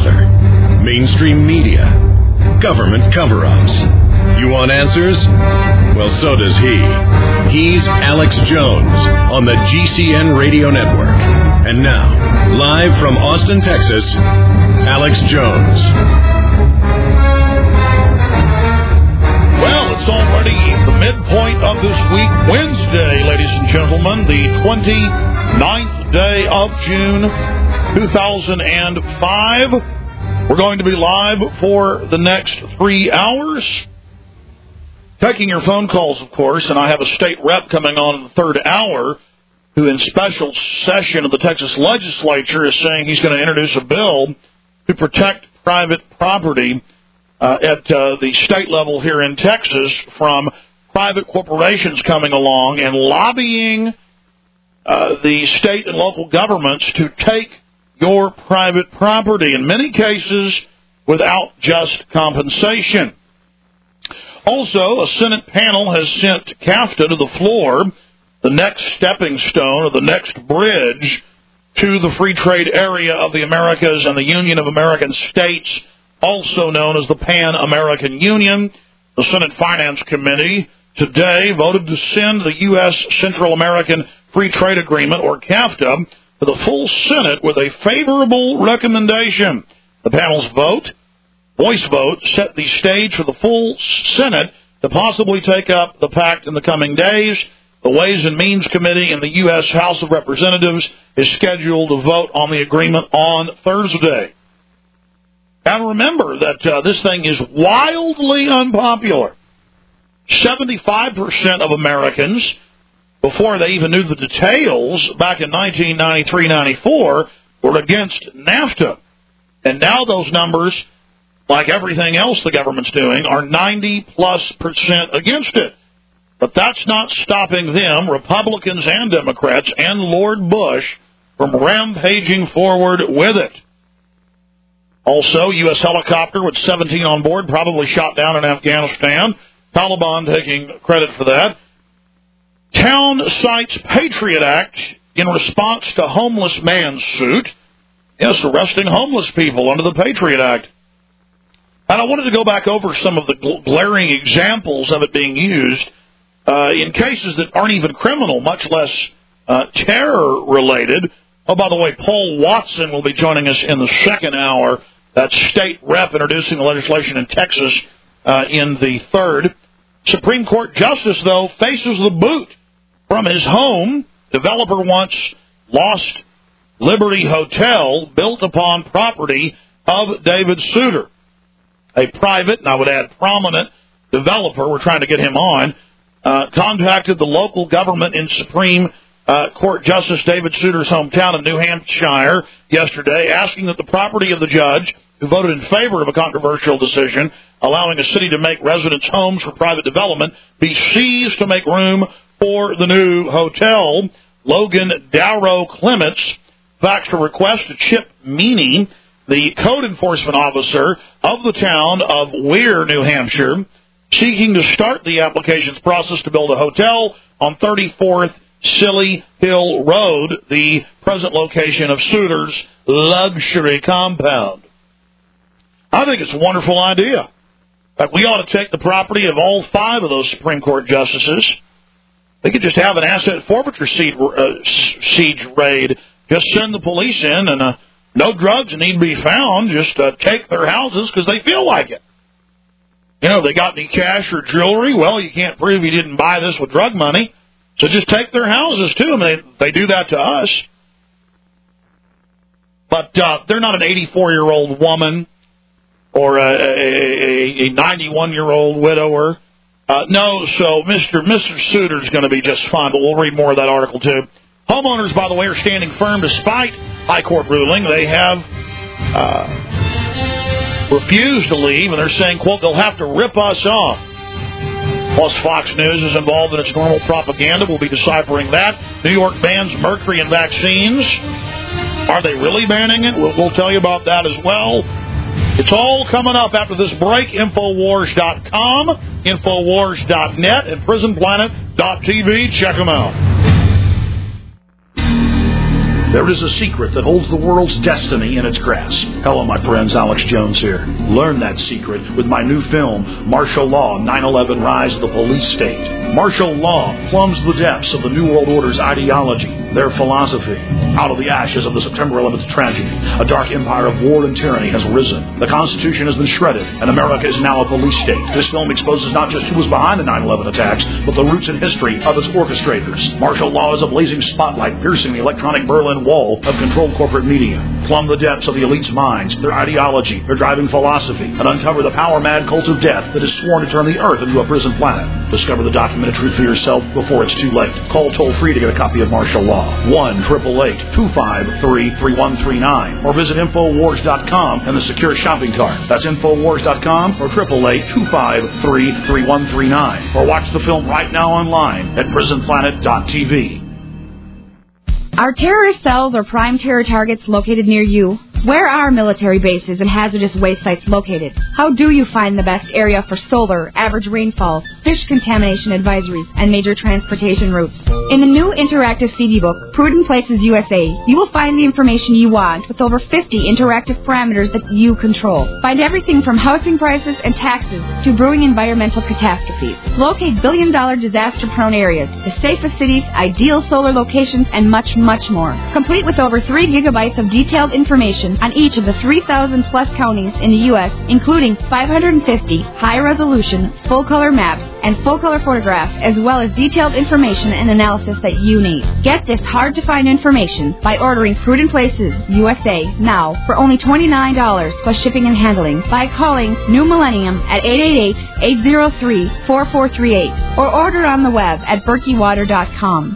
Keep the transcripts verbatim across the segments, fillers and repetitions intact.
other. Mainstream media. Government cover-ups. You want answers? Well, so does he. He's Alex Jones on the G C N Radio Network. And now, live from Austin, Texas, Alex Jones. Well, it's already the midpoint of this week, Wednesday, ladies and gentlemen, the twenty-ninth day of June, two thousand five. We're going to be live for the next three hours. Taking your phone calls, of course, and I have a state rep coming on in the third hour who in special session of the Texas legislature is saying he's going to introduce a bill to protect private property uh, at uh, the state level here in Texas from private corporations coming along and lobbying uh, the state and local governments to take your private property, in many cases without just compensation. Also, a Senate panel has sent CAFTA to the floor, the next stepping stone or the next bridge to the free trade area of the Americas and the Union of American States, also known as the Pan-American Union. The Senate Finance Committee today voted to send the U S Central American Free Trade Agreement, or CAFTA, to the full Senate with a favorable recommendation. The panel's vote, voice vote, set the stage for the full Senate to possibly take up the pact in the coming days. The Ways and Means Committee in the U S House of Representatives is scheduled to vote on the agreement on Thursday. And remember that uh, this thing is wildly unpopular. seventy-five percent of Americans, before they even knew the details, back in nineteen ninety-three ninety-four, were against NAFTA. And now those numbers, like everything else the government's doing, are ninety plus percent against it. But that's not stopping them, Republicans and Democrats, and Lord Bush, from rampaging forward with it. Also, U S helicopter with seventeen on board, probably shot down in Afghanistan. Taliban taking credit for that. Town cites Patriot Act in response to homeless man's suit. Yes, arresting homeless people under the Patriot Act. And I wanted to go back over some of the gl- glaring examples of it being used uh, in cases that aren't even criminal, much less uh, terror-related. Oh, by the way, Paul Watson will be joining us in the second hour. That's state rep introducing the legislation in Texas uh, in the third. Supreme Court justice, though, faces the boot from his home. Developer wants Lost Liberty Hotel built upon property of David Souter. A private, and I would add prominent, developer, we're trying to get him on, uh, contacted the local government in Supreme uh, Court Justice David Souter's hometown in New Hampshire yesterday, asking that the property of the judge, who voted in favor of a controversial decision allowing a city to make residents' homes for private development, be seized to make room for the new hotel. Logan Darrow Clements faxed a request to Chip Meany, the code enforcement officer of the town of Weir, New Hampshire, seeking to start the applications process to build a hotel on thirty-fourth Silly Hill Road, the present location of Souter's luxury compound. I think it's a wonderful idea. Like, we ought to take the property of all five of those Supreme Court justices. They could just have an asset forfeiture siege, uh, siege raid. Just send the police in, and uh, no drugs need to be found. Just uh, take their houses because they feel like it. You know, they got any cash or jewelry? Well, you can't prove you didn't buy this with drug money. So just take their houses, too. I mean, they, they do that to us. But uh, they're not an eighty-four-year-old woman or a, a, a ninety-one-year-old widower. Uh, no, so Mister Mister Souter's going to be just fine, but we'll read more of that article, too. Homeowners, by the way, are standing firm despite high court ruling. They have uh, refused to leave, and they're saying, quote, they'll have to rip us off. Plus, Fox News is involved in its normal propaganda. We'll be deciphering that. New York bans mercury in vaccines. Are they really banning it? We'll, we'll tell you about that as well. It's all coming up after this break. Infowars dot com, Infowars dot net, and Prison Planet dot T V. Check them out. There is a secret that holds the world's destiny in its grasp. Hello, my friends. Alex Jones here. Learn that secret with my new film, Martial Law, nine eleven Rise of the Police State. Martial law plumbs the depths of the New World Order's ideology, their philosophy. Out of the ashes of the September eleventh tragedy, a dark empire of war and tyranny has risen. The Constitution has been shredded, and America is now a police state. This film exposes not just who was behind the nine eleven attacks, but the roots and history of its orchestrators. Martial law is a blazing spotlight piercing the electronic Berlin Wall of controlled corporate media. Plumb the depths of the elite's minds, their ideology, their driving philosophy, and uncover the power-mad cult of death that is sworn to turn the earth into a prison planet. Discover the documented truth for yourself before it's too late. Call toll-free to get a copy of Martial Law. one eight eight eight, two five three, three one three nine. Or visit Infowars dot com and the secure shopping cart. That's Infowars dot com or eight eight eight, two five three, three one three nine. Or watch the film right now online at prison planet dot t v. Are terrorist cells or prime terror targets located near you? Where are military bases and hazardous waste sites located? How do you find the best area for solar, average rainfall, fish contamination advisories, and major transportation routes? In the new interactive C D book, Prudent Places U S A, you will find the information you want with over fifty interactive parameters that you control. Find everything from housing prices and taxes to brewing environmental catastrophes. Locate billion-dollar disaster-prone areas, the safest cities, ideal solar locations, and much, much more. Complete with over three gigabytes of detailed information on each of the three thousand plus counties in the U S, including five hundred fifty high-resolution, full-color maps and full-color photographs, as well as detailed information and analysis that you need. Get this hard-to-find information by ordering Prudent Places U S A now for only twenty-nine dollars plus shipping and handling by calling New Millennium at eight eight eight, eight zero three, four four three eight or order on the web at berkey water dot com.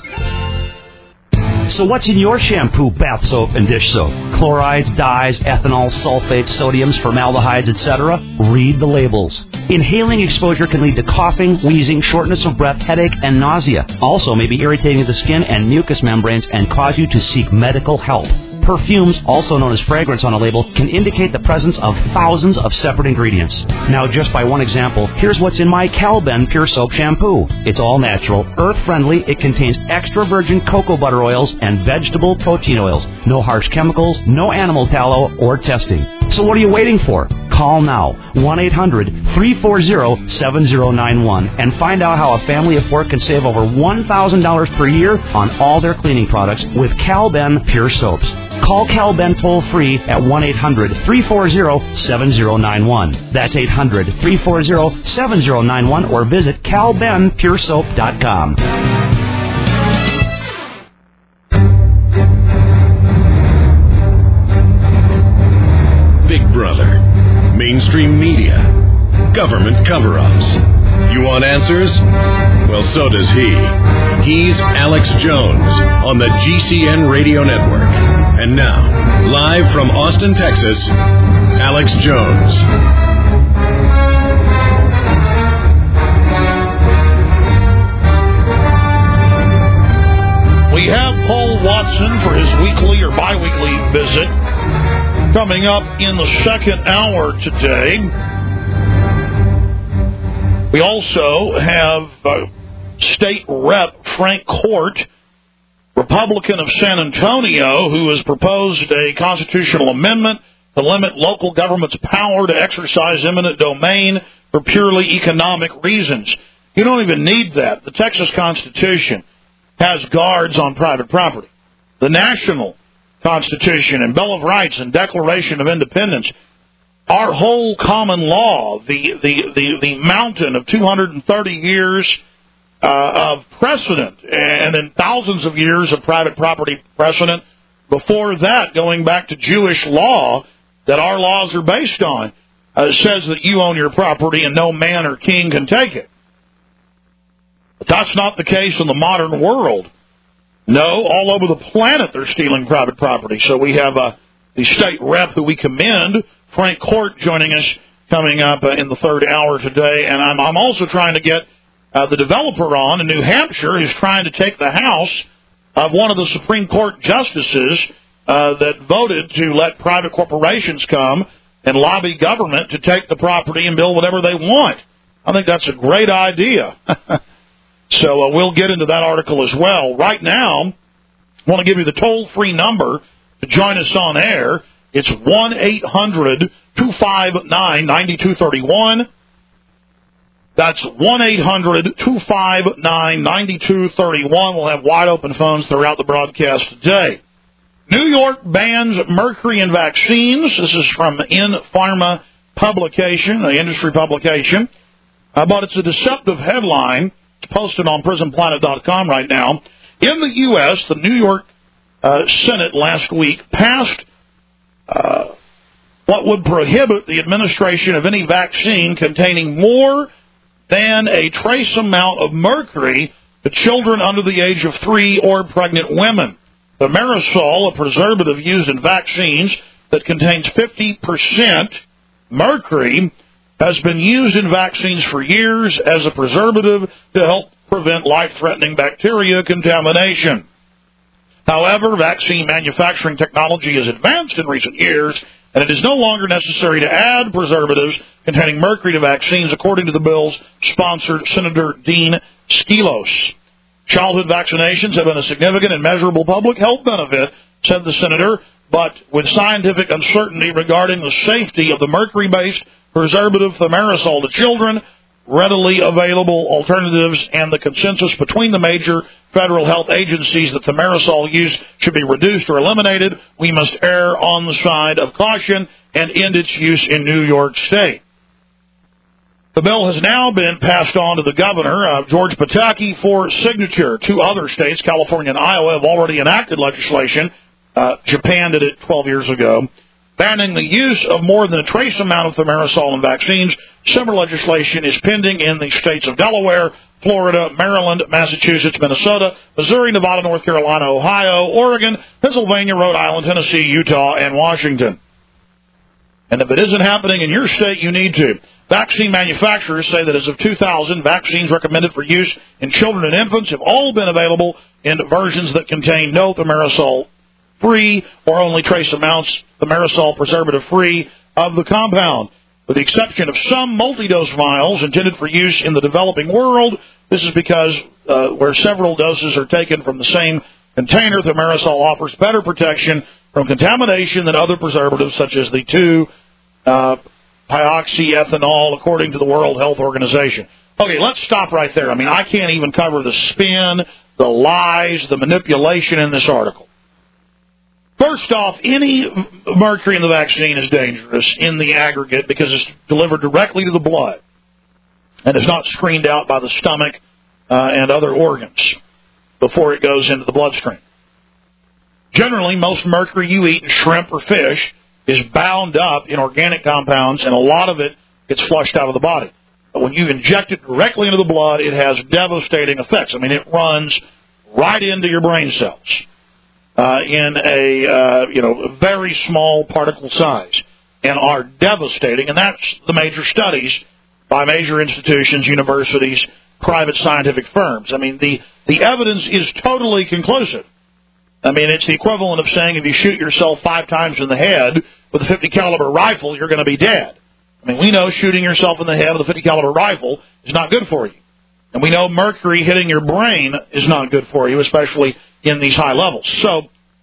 So what's in your shampoo, bath soap, and dish soap? Chlorides, dyes, ethanol, sulfates, sodiums, formaldehydes, et cetera? Read the labels. Inhaling exposure can lead to coughing, wheezing, shortness of breath, headache, and nausea. Also may be irritating to the skin and mucous membranes and cause you to seek medical help. Perfumes, also known as fragrance on a label, can indicate the presence of thousands of separate ingredients. Now, just by one example, here's what's in my Calben Pure Soap Shampoo. It's all natural, earth-friendly, it contains extra virgin cocoa butter oils and vegetable protein oils. No harsh chemicals, no animal tallow, or testing. So what are you waiting for? Call now, one eight hundred, three four zero, seven zero nine one, and find out how a family of four can save over one thousand dollars per year on all their cleaning products with Calben Pure Soaps. Call Calben toll-free at one eight hundred, three four zero, seven zero nine one. That's eight hundred, three four zero, seven zero nine one or visit calben pure soap dot com. Big Brother, mainstream media, government cover-ups. You want answers? Well, so does he. He's Alex Jones on the G C N Radio Network. And now, live from Austin, Texas, Alex Jones. We have Paul Watson for his weekly or bi-weekly visit coming up in the second hour today. We also have uh, State Rep Frank Court, Republican of San Antonio, who has proposed a constitutional amendment to limit local government's power to exercise eminent domain for purely economic reasons. You don't even need that. The Texas Constitution has guards on private property. The national Constitution and Bill of Rights and Declaration of Independence, our whole common law, the the the, the mountain of two hundred thirty years uh, of precedent, and then thousands of years of private property precedent before that, going back to Jewish law that our laws are based on, uh, says that you own your property and no man or king can take it. But that's not the case in the modern world. No, all over the planet they're stealing private property. So we have uh, the state rep who we commend, Frank Court, joining us coming up uh, in the third hour today. And I'm, I'm also trying to get uh, the developer on in New Hampshire who's trying to take the house of one of the Supreme Court justices uh, that voted to let private corporations come and lobby government to take the property and build whatever they want. I think that's a great idea. So uh, we'll get into that article as well. Right now, I want to give you the toll-free number to join us on air. It's one eight hundred two five nine nine two three one. That's one eight hundred two five nine nine two three one. We'll have wide-open phones throughout the broadcast today. New York bans mercury in vaccines. This is from In Pharma publication, an industry publication. Uh, but it's a deceptive headline. It's posted on prison planet dot com right now. In the U S, the New York uh, Senate last week passed uh, what would prohibit the administration of any vaccine containing more than a trace amount of mercury to children under the age of three or pregnant women. The Thimerosal, a preservative used in vaccines that contains fifty percent mercury, has been used in vaccines for years as a preservative to help prevent life-threatening bacteria contamination. However, vaccine manufacturing technology has advanced in recent years, and it is no longer necessary to add preservatives containing mercury to vaccines, according to the bill's sponsor, Senator Dean Skelos. Childhood vaccinations have been a significant and measurable public health benefit, said the senator, but with scientific uncertainty regarding the safety of the mercury-based preservative Thimerosal to children, readily available alternatives, and the consensus between the major federal health agencies that Thimerosal use should be reduced or eliminated, we must err on the side of caution and end its use in New York State. The bill has now been passed on to the governor, uh, George Pataki, for signature. Two other states, California and Iowa, have already enacted legislation. Uh, Japan did it twelve years ago, banning the use of more than a trace amount of Thimerosal in vaccines. Similar legislation is pending in the states of Delaware, Florida, Maryland, Massachusetts, Minnesota, Missouri, Nevada, North Carolina, Ohio, Oregon, Pennsylvania, Rhode Island, Tennessee, Utah, and Washington. And if it isn't happening in your state, you need to. Vaccine manufacturers say that as of two thousand, vaccines recommended for use in children and infants have all been available in versions that contain no Thimerosal-free or only trace amounts Thimerosal preservative-free of the compound. With the exception of some multi-dose vials intended for use in the developing world, this is because uh, where several doses are taken from the same container, Thimerosal offers better protection from contamination than other preservatives such as the two uh, pioxyethanol, according to the World Health Organization. Okay, let's stop right there. I mean, I can't even cover the spin, the lies, the manipulation in this article. First off, any mercury in the vaccine is dangerous in the aggregate because it's delivered directly to the blood and is not screened out by the stomach uh, and other organs before it goes into the bloodstream. Generally, most mercury you eat in shrimp or fish is bound up in organic compounds, and a lot of it gets flushed out of the body. But when you inject it directly into the blood, it has devastating effects. I mean, it runs right into your brain cells uh, in a uh, you know very small particle size and are devastating. And that's the major studies by major institutions, universities, private scientific firms. I mean, the, the evidence is totally conclusive. I mean, it's the equivalent of saying if you shoot yourself five times in the head with a fifty caliber rifle, you're going to be dead. I mean, we know shooting yourself in the head with a fifty caliber rifle is not good for you. And we know mercury hitting your brain is not good for you, especially in these high levels. So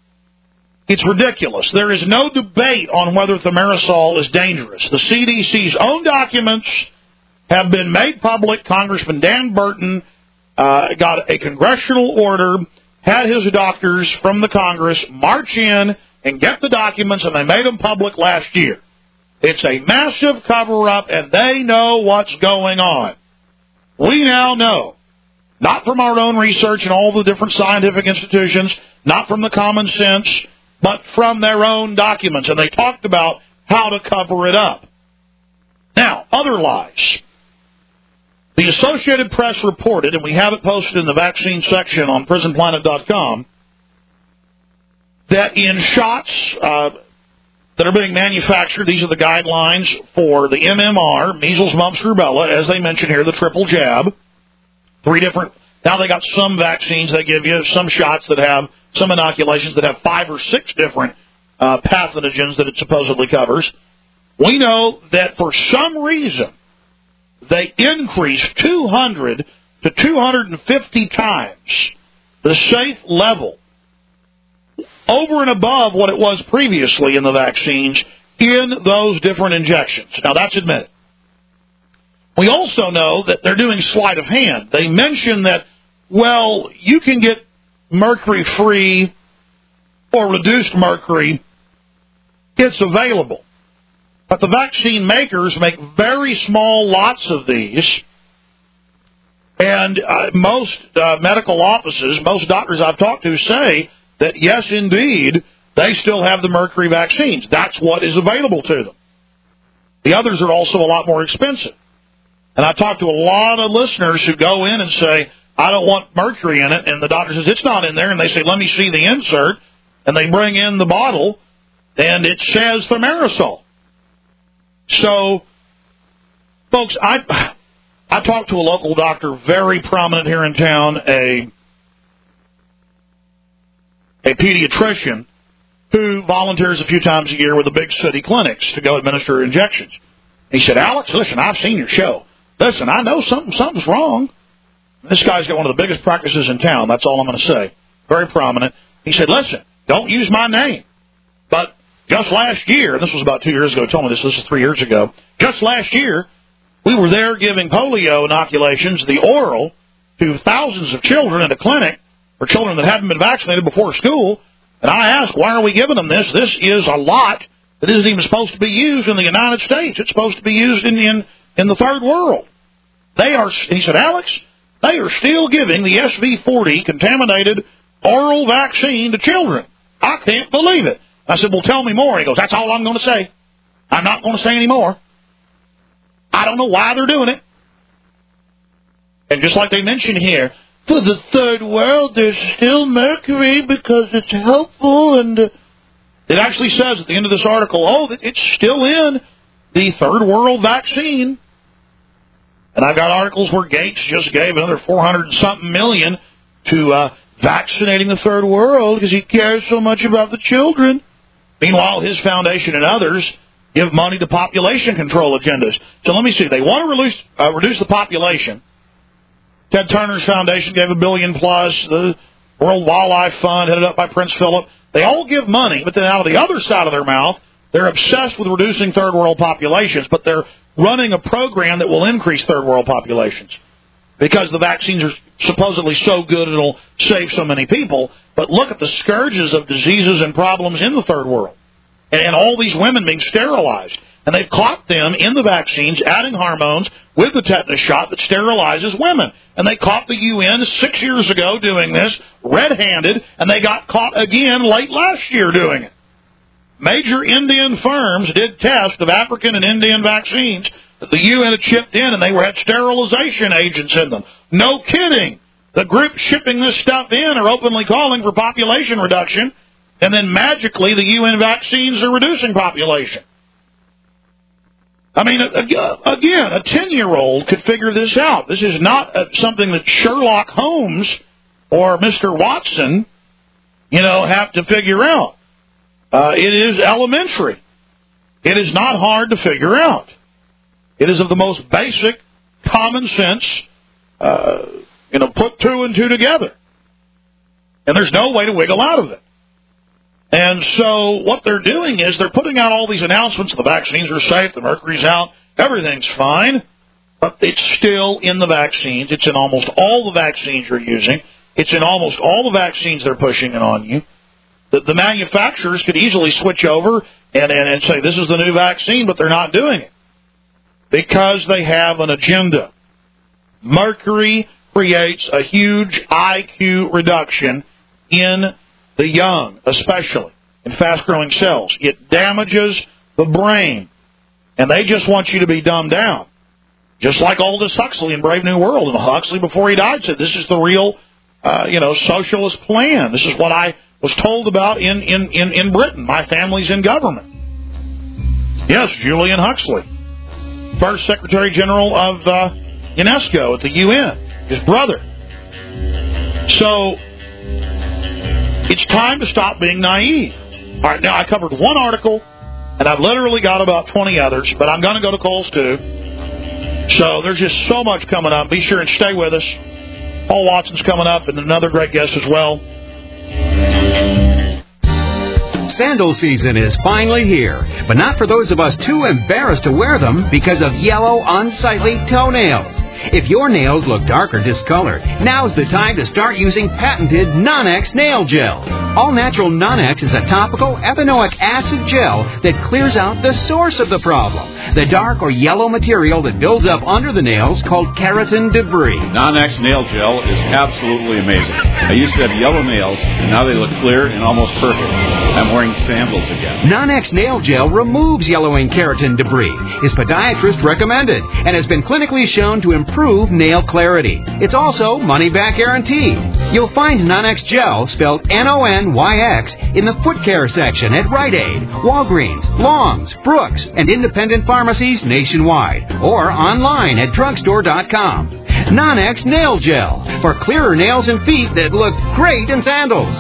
it's ridiculous. There is no debate on whether Thimerosal is dangerous. The C D C's own documents have been made public. Congressman Dan Burton uh, got a congressional order, had his doctors from the Congress march in and get the documents, and they made them public last year. It's a massive cover-up, and they know what's going on. We now know, not from our own research and all the different scientific institutions, not from the common sense, but from their own documents, and they talked about how to cover it up. Now, other lies. The Associated Press reported, and we have it posted in the vaccine section on prison planet dot com, that in shots uh, that are being manufactured, these are the guidelines for the M M R, measles, mumps, rubella, as they mention here, the triple jab. Three different, now they got some vaccines they give you, some shots that have, some inoculations that have five or six different uh, pathogens that it supposedly covers. We know that for some reason, they increased two hundred to two hundred fifty times the safe level over and above what it was previously in the vaccines in those different injections. Now, that's admitted. We also know that they're doing sleight of hand. They mention that, well, you can get mercury-free or reduced mercury. It's available. But the vaccine makers make very small lots of these. And uh, most uh, medical offices, most doctors I've talked to say that, yes, indeed, they still have the mercury vaccines. That's what is available to them. The others are also a lot more expensive. And I talk to a lot of listeners who go in and say, I don't want mercury in it. And the doctor says, it's not in there. And they say, let me see the insert. And they bring in the bottle, and it says thimerosal. So, folks, I I talked to a local doctor, very prominent here in town, a a pediatrician who volunteers a few times a year with the big city clinics to go administer injections. He said, Alex, listen, I've seen your show. Listen, I know something something's wrong. This guy's got one of the biggest practices in town. That's all I'm going to say. Very prominent. He said, listen, don't use my name. But just last year, and this was about two years ago, he told me this, this was three years ago, just last year, we were there giving polio inoculations, the oral, to thousands of children at a clinic for children that hadn't been vaccinated before school. And I asked, why are we giving them this? This is a lot that isn't even supposed to be used in the United States. It's supposed to be used in, in, in the third world. They are, he said, Alex, they are still giving the S V forty contaminated oral vaccine to children. I can't believe it. I said, well, tell me more. He goes, that's all I'm going to say. I'm not going to say any more. I don't know why they're doing it. And just like they mention here, for the third world, there's still mercury because it's helpful. And uh, it actually says at the end of this article, oh, that it's still in the third world vaccine. And I've got articles where Gates just gave another four hundred and something million to uh, vaccinating the third world because he cares so much about the children. Meanwhile, his foundation and others give money to population control agendas. So let me see. They want to reduce, uh, reduce the population. Ted Turner's foundation gave a billion plus. The World Wildlife Fund, headed up by Prince Philip. They all give money, but then out of the other side of their mouth, they're obsessed with reducing third world populations, but they're running a program that will increase third world populations because the vaccines are supposedly so good it'll save so many people. But look at the scourges of diseases and problems in the third world. And, and all these women being sterilized. And they've caught them in the vaccines, adding hormones with the tetanus shot that sterilizes women. And they caught the U N six years ago doing this, red-handed, and they got caught again late last year doing it. Major Indian firms did tests of African and Indian vaccines that the U N had shipped in, and they were had sterilization agents in them. No kidding. The group shipping this stuff in are openly calling for population reduction, and then magically the U N vaccines are reducing population. I mean, again, a ten-year-old could figure this out. This is not something that Sherlock Holmes or Mister Watson, you know, have to figure out. Uh, it is elementary. It is not hard to figure out. It is of the most basic, common sense, uh, you know, put two and two together. And there's no way to wiggle out of it. And so what they're doing is they're putting out all these announcements. The vaccines are safe. The mercury's out. Everything's fine. But it's still in the vaccines. It's in almost all the vaccines you're using. It's in almost all the vaccines they're pushing it on you. The, the manufacturers could easily switch over and, and, and say this is the new vaccine, but they're not doing it because they have an agenda. Mercury creates a huge I Q reduction in the young, especially in fast-growing cells. It damages the brain, and they just want you to be dumbed down. Just like Aldous Huxley in Brave New World. And Huxley, before he died, said, this is the real, uh, you know, socialist plan. This is what I was told about in, in, in, in Britain. My family's in government. Yes, Julian Huxley, first Secretary General of uh, UNESCO at the U N, his brother. So it's time to stop being naive. All right, now I covered one article, and I've literally got about twenty others, but I'm going to go to Coles too. So there's just so much coming up. Be sure and stay with us. Paul Watson's coming up, and another great guest as well. Sandal season is finally here, but not for those of us too embarrassed to wear them because of yellow, unsightly toenails. If your nails look dark or discolored, now's the time to start using patented Non-X Nail Gel. All-Natural Non-X is a topical ethanoic acid gel that clears out the source of the problem, the dark or yellow material that builds up under the nails called keratin debris. Non-X Nail Gel is absolutely amazing. I used to have yellow nails, and now they look clear and almost perfect. I'm wearing sandals again. Non-X Nail Gel removes yellowing keratin debris, is podiatrist recommended, and has been clinically shown to improve nail clarity. It's also money-back guarantee. You'll find Non-X Gel, spelled N O N Y X, in the foot care section at Rite Aid, Walgreens, Long's, Brooks, and independent pharmacies nationwide, or online at drugstore dot com. Non-X Nail Gel, for clearer nails and feet that look great in sandals.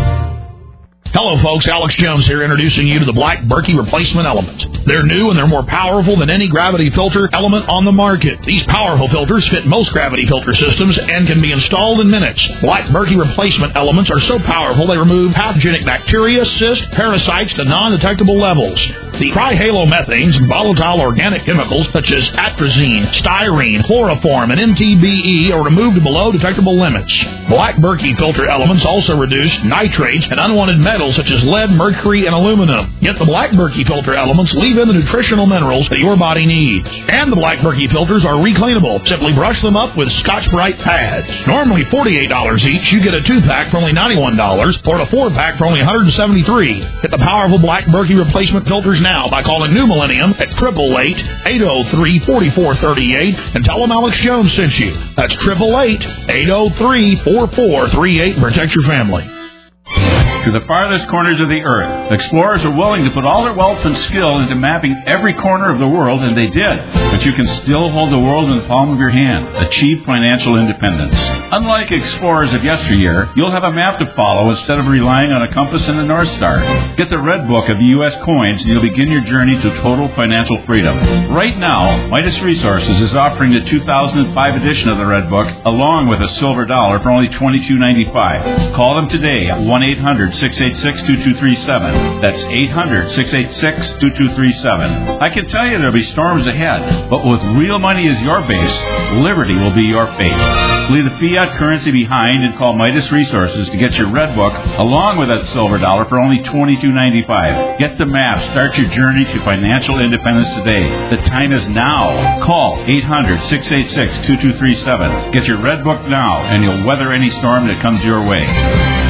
Hello, folks. Alex Jones here, introducing you to the Black Berkey Replacement Element. They're new and they're more powerful than any gravity filter element on the market. These powerful filters fit most gravity filter systems and can be installed in minutes. Black Berkey Replacement Elements are so powerful they remove pathogenic bacteria, cysts, parasites to non-detectable levels. The trihalomethanes and volatile organic chemicals such as atrazine, styrene, chloroform, and M T B E are removed to below detectable limits. Black Berkey filter elements also reduce nitrates and unwanted metals such as lead, mercury, and aluminum. Yet the Black Berkey filter elements leave in the nutritional minerals that your body needs. And the Black Berkey filters are recleanable. Simply brush them up with Scotch-Brite pads. Normally forty-eight dollars each, you get a two-pack for only ninety-one dollars or a four-pack for only one hundred seventy-three dollars. Get the powerful Black Berkey replacement filters now by calling New Millennium at eight eight eight, eight oh three, four four three eight and tell them Alex Jones sent you. That's eight eight eight, eight oh three, four four three eight. Protect your family. To the farthest corners of the earth, explorers are willing to put all their wealth and skill into mapping every corner of the world, and they did. But you can still hold the world in the palm of your hand. Achieve financial independence. Unlike explorers of yesteryear, you'll have a map to follow instead of relying on a compass and a North Star. Get the Red Book of the U S coins, and you'll begin your journey to total financial freedom. Right now, Midas Resources is offering the two thousand five edition of the Red Book, along with a silver dollar for only twenty-two ninety-five. Call them today at one eight hundred, six eight six, two two three seven. That's eight hundred, six eight six, two two three seven. I can tell you there'll be storms ahead, but with real money as your base, liberty will be your fate. Leave the fiat currency behind and call Midas Resources to get your Red Book along with that silver dollar for only twenty-two ninety-five. Get the map. Start your journey to financial independence today. The time is now. Call eight hundred, six eight six, two two three seven. Get your Red Book now, and you'll weather any storm that comes your way.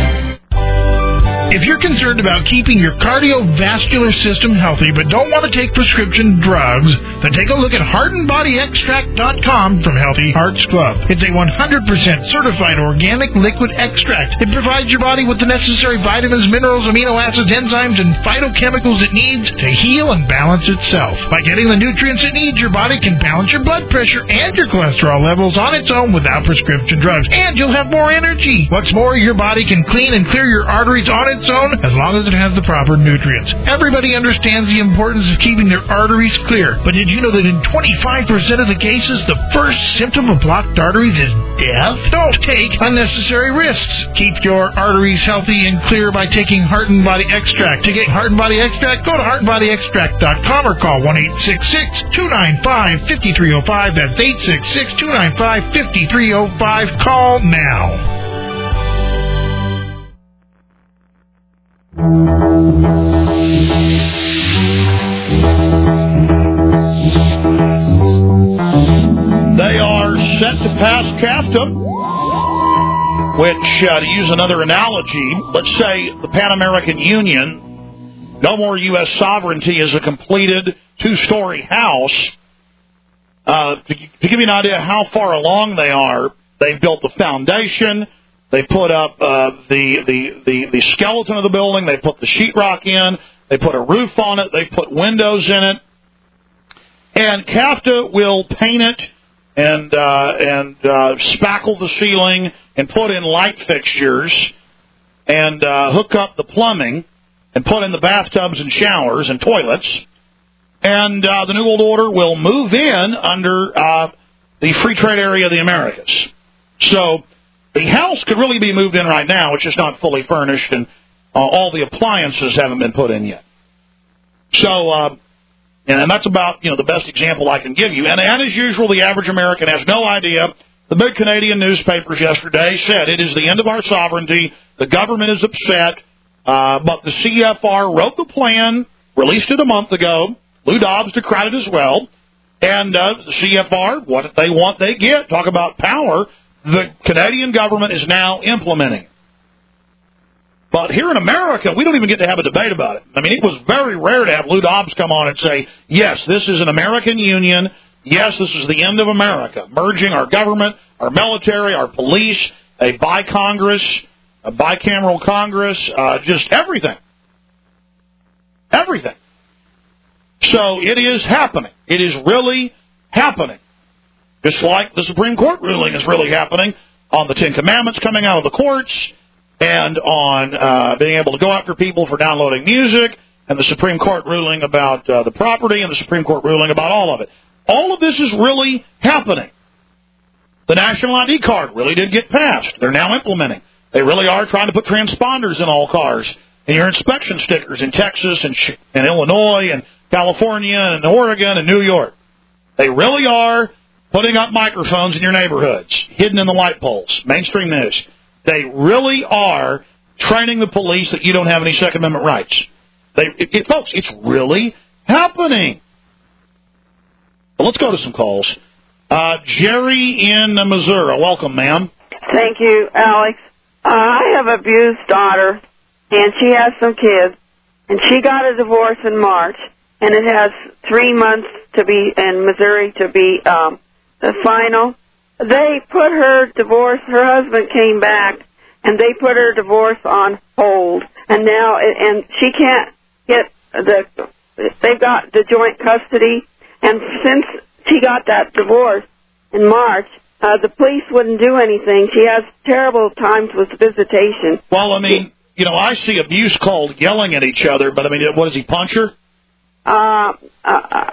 If you're concerned about keeping your cardiovascular system healthy but don't want to take prescription drugs, then take a look at heart and body extract dot com from Healthy Hearts Club. It's a one hundred percent certified organic liquid extract. It provides your body with the necessary vitamins, minerals, amino acids, enzymes, and phytochemicals it needs to heal and balance itself. By getting the nutrients it needs, your body can balance your blood pressure and your cholesterol levels on its own without prescription drugs, and you'll have more energy. What's more, your body can clean and clear your arteries on its own as long as it has the proper nutrients. Everybody understands the importance of keeping their arteries clear, but did you know that in twenty-five percent of the cases, the first symptom of blocked arteries is death? Don't take unnecessary risks. Keep your arteries healthy and clear by taking Heart and Body Extract. To get Heart and Body Extract, go to heart and body extract dot com or call one eight six six, two nine five, five three zero five. That's eight six six, two nine five, five three zero five. Call now. They are set to pass CAFTA, which, uh, to use another analogy, let's say the Pan American Union, no more U S sovereignty, is a completed two-story house. Uh, to, to give you an idea how far along they are, they've built the foundation. They put up uh, the, the, the, the skeleton of the building. They put the sheetrock in. They put a roof on it. They put windows in it. And CAFTA will paint it and uh, and uh, spackle the ceiling and put in light fixtures and uh, hook up the plumbing and put in the bathtubs and showers and toilets. And uh, the New World Order will move in under uh, the free trade area of the Americas. So the house could really be moved in right now. It's just not fully furnished, and Uh, all the appliances haven't been put in yet. So, uh, and that's about, you know, the best example I can give you. And, and as usual, the average American has no idea. The big Canadian newspapers yesterday said it is the end of our sovereignty. The government is upset. Uh, but the C F R wrote the plan, released it a month ago. Lou Dobbs decried it as well. And uh, the C F R, what they want, they get. Talk about power. The Canadian government is now implementing. But here in America, we don't even get to have a debate about it. I mean, it was very rare to have Lou Dobbs come on and say, yes, this is an American union. Yes, this is the end of America. Merging our government, our military, our police, a bi-Congress, a bicameral Congress, uh, just everything. Everything. So it is happening. It is really happening. Just like the Supreme Court ruling is really happening on the Ten Commandments coming out of the courts and on uh, being able to go after people for downloading music and the Supreme Court ruling about uh, the property and the Supreme Court ruling about all of it. All of this is really happening. The National I D card really did get passed. They're now implementing. They really are trying to put transponders in all cars and your inspection stickers in Texas and, and Illinois and California and Oregon and New York. They really are putting up microphones in your neighborhoods, hidden in the light poles, mainstream news. They really are training the police that you don't have any Second Amendment rights. They, it, it, folks, it's really happening. Well, let's go to some calls. Uh, Jerry in Missouri. Welcome, ma'am. Thank you, Alex. Uh, I have an abused daughter, and she has some kids, and she got a divorce in March, and it has three months to be in Missouri to be um, the final. They put her divorce, her husband came back, and they put her divorce on hold, and now, and she can't get the, they've got the joint custody, and since she got that divorce in March, uh, the police wouldn't do anything. She has terrible times with visitation. Well, I mean, you know, I see abuse called yelling at each other, but I mean, what, does he punch her? Uh, uh,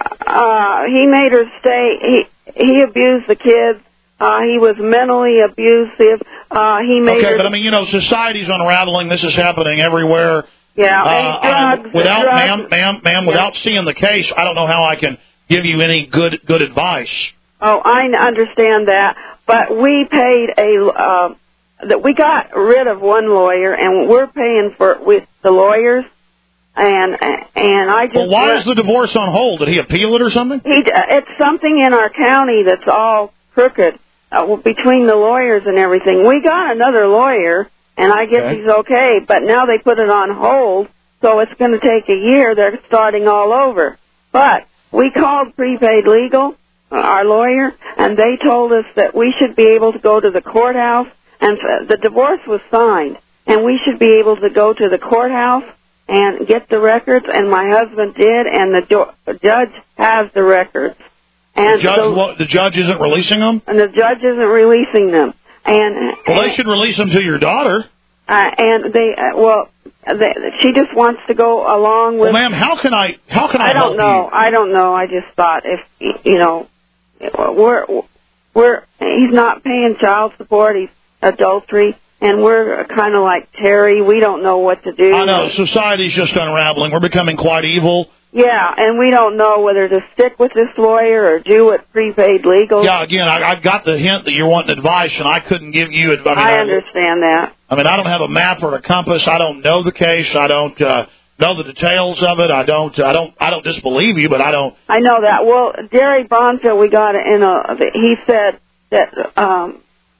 uh, he made her stay, he, he abused the kids. Uh, he was mentally abusive. Uh, he made okay, her... but I mean, you know, society's unraveling. This is happening everywhere. Yeah, uh, and drugs, without, drugs. ma'am, ma'am, ma'am, without yeah. seeing the case, I don't know how I can give you any good, good advice. Oh, I understand that, but we paid a, uh, that we got rid of one lawyer, and we're paying for with the lawyers, and and I just. Well, why is the divorce on hold? Did he appeal it or something? He, it's something in our county that's all crooked uh, between the lawyers and everything. We got another lawyer, and I guess okay. he's okay, but now they put it on hold, so it's going to take a year. They're starting all over, but we called Prepaid Legal, our lawyer, and they told us that we should be able to go to the courthouse, and the divorce was signed, and we should be able to go to the courthouse and get the records, and my husband did, and the do- judge has the records. And the judge, so, what, the judge isn't releasing them? And the judge isn't releasing them. And Well, and, they should release them to your daughter. Uh, and they, uh, well, they, she just wants to go along with... Well, ma'am, how can I, how can I, I don't help know. you? I don't know. I just thought if, you know, we're, we're, he's not paying child support, he's adultery, and we're kind of like Terry. We don't know what to do. I know. Society's just unraveling. We're becoming quite evil. Yeah, and we don't know whether to stick with this lawyer or do it Prepaid Legal. Yeah, again, I, I got the hint that you're wanting advice, and I couldn't give you advice. I, mean, I understand I, that. I mean, I don't have a map or a compass. I don't know the case. I don't uh, know the details of it. I don't. I don't. I don't disbelieve you, but I don't. I know that. Well, Derry Bonfield, we got in a. He said that um,